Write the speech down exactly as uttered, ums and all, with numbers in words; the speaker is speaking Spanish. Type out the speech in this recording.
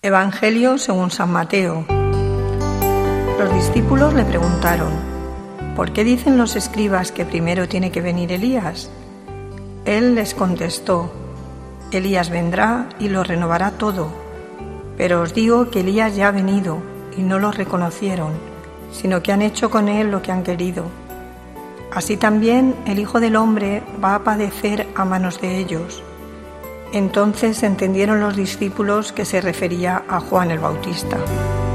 Evangelio según San Mateo. Los discípulos le preguntaron: ¿por qué dicen los escribas que primero tiene que venir Elías? Él les contestó: Elías vendrá y lo renovará todo. Pero os digo que Elías ya ha venido y no lo reconocieron, sino que han hecho con él lo que han querido. Así también el Hijo del Hombre va a padecer a manos de ellos. Entonces entendieron los discípulos que se refería a Juan el Bautista.